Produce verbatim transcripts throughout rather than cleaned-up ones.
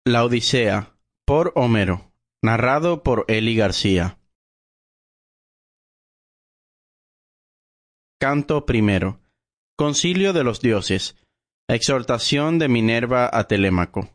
La Odisea, por Homero, narrado por Eli García. Canto primero. Concilio de los dioses. Exhortación de Minerva a Telémaco.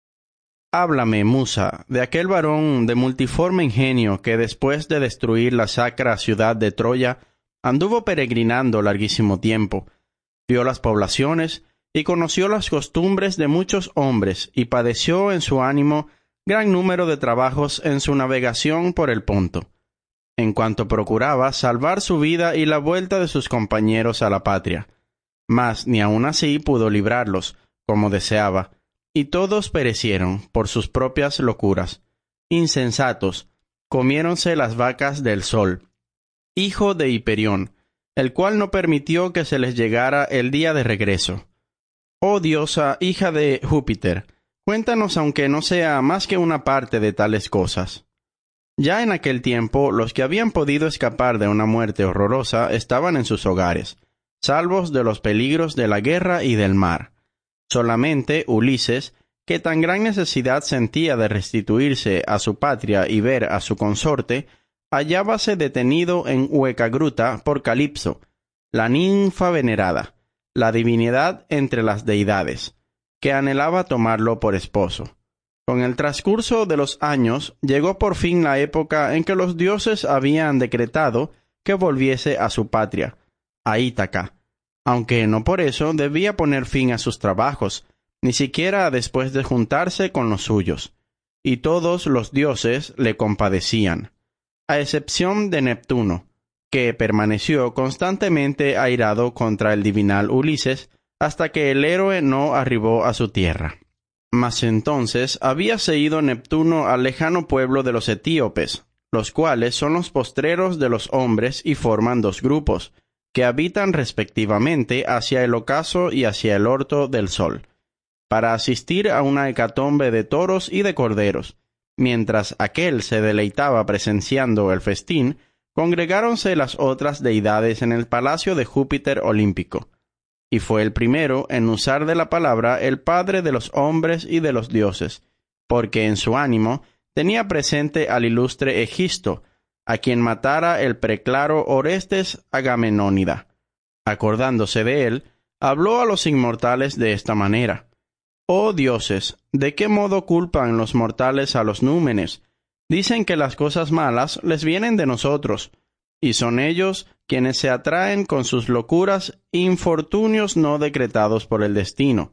Háblame, musa, de aquel varón de multiforme ingenio que después de destruir la sacra ciudad de Troya, anduvo peregrinando larguísimo tiempo, vio las poblaciones y conoció las costumbres de muchos hombres, y padeció en su ánimo gran número de trabajos en su navegación por el Ponto, en cuanto procuraba salvar su vida y la vuelta de sus compañeros a la patria. Mas ni aun así pudo librarlos, como deseaba, y todos perecieron por sus propias locuras. Insensatos, comiéronse las vacas del Sol, hijo de Hiperión, el cual no permitió que se les llegara el día de regreso. Oh diosa, hija de Júpiter, cuéntanos aunque no sea más que una parte de tales cosas. Ya en aquel tiempo, los que habían podido escapar de una muerte horrorosa estaban en sus hogares, salvos de los peligros de la guerra y del mar. Solamente Ulises, que tan gran necesidad sentía de restituirse a su patria y ver a su consorte, hallábase detenido en hueca gruta por Calipso, la ninfa venerada, la divinidad entre las deidades, que anhelaba tomarlo por esposo. Con el transcurso de los años, llegó por fin la época en que los dioses habían decretado que volviese a su patria, a Ítaca, aunque no por eso debía poner fin a sus trabajos, ni siquiera después de juntarse con los suyos, y todos los dioses le compadecían, a excepción de Neptuno, que permaneció constantemente airado contra el divinal Ulises hasta que el héroe no arribó a su tierra. Mas entonces habíase ido Neptuno al lejano pueblo de los etíopes, los cuales son los postreros de los hombres y forman dos grupos, que habitan respectivamente hacia el ocaso y hacia el orto del sol, para asistir a una hecatombe de toros y de corderos. Mientras aquel se deleitaba presenciando el festín, congregáronse las otras deidades en el palacio de Júpiter olímpico, y fue el primero en usar de la palabra el padre de los hombres y de los dioses, porque en su ánimo tenía presente al ilustre Egisto, a quien matara el preclaro Orestes Agamenónida. Acordándose de él, habló a los inmortales de esta manera: «Oh dioses, ¿de qué modo culpan los mortales a los númenes? Dicen que las cosas malas les vienen de nosotros, y son ellos quienes se atraen con sus locuras infortunios no decretados por el destino».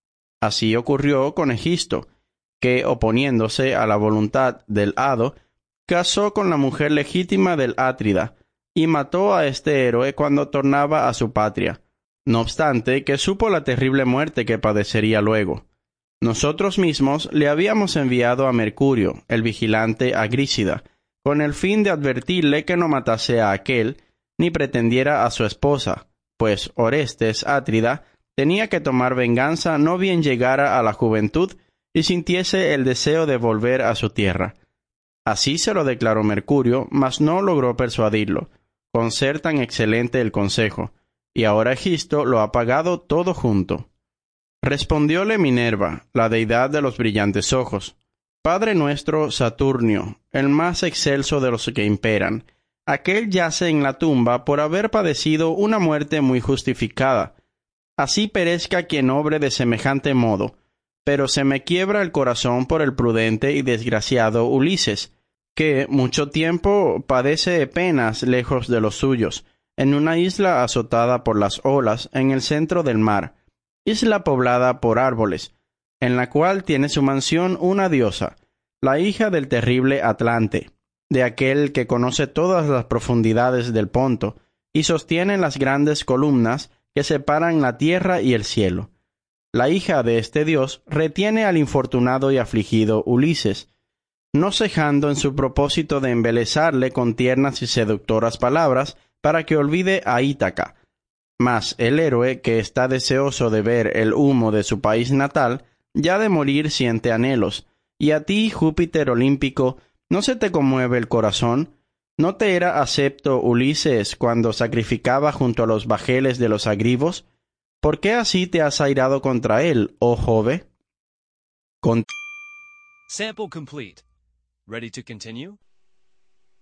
Así ocurrió con Egisto, que, oponiéndose a la voluntad del hado, casó con la mujer legítima del Átrida, y mató a este héroe cuando tornaba a su patria, no obstante que supo la terrible muerte que padecería luego. Nosotros mismos le habíamos enviado a Mercurio, el vigilante Agrísida, con el fin de advertirle que no matase a aquel, ni pretendiera a su esposa, pues Orestes Átrida tenía que tomar venganza no bien llegara a la juventud y sintiese el deseo de volver a su tierra. Así se lo declaró Mercurio, mas no logró persuadirlo, con ser tan excelente el consejo, y ahora Egisto lo ha pagado todo junto. Respondióle Minerva, la deidad de los brillantes ojos: «Padre nuestro Saturnio, el más excelso de los que imperan, aquel yace en la tumba por haber padecido una muerte muy justificada. Así perezca quien obre de semejante modo, pero se me quiebra el corazón por el prudente y desgraciado Ulises, que mucho tiempo padece penas lejos de los suyos, en una isla azotada por las olas en el centro del mar, isla poblada por árboles, en la cual tiene su mansión una diosa, la hija del terrible Atlante, de aquel que conoce todas las profundidades del Ponto, y sostiene las grandes columnas que separan la tierra y el cielo. La hija de este dios retiene al infortunado y afligido Ulises, no cejando en su propósito de embelezarle con tiernas y seductoras palabras para que olvide a Ítaca. Mas el héroe, que está deseoso de ver el humo de su país natal, ya de morir siente anhelos, y a ti, Júpiter olímpico, ¿no se te conmueve el corazón? ¿No te era acepto Ulises cuando sacrificaba junto a los bajeles de los agrivos? ¿Por qué así te has airado contra él, oh Jove? Con Sample complete. Ready to continue?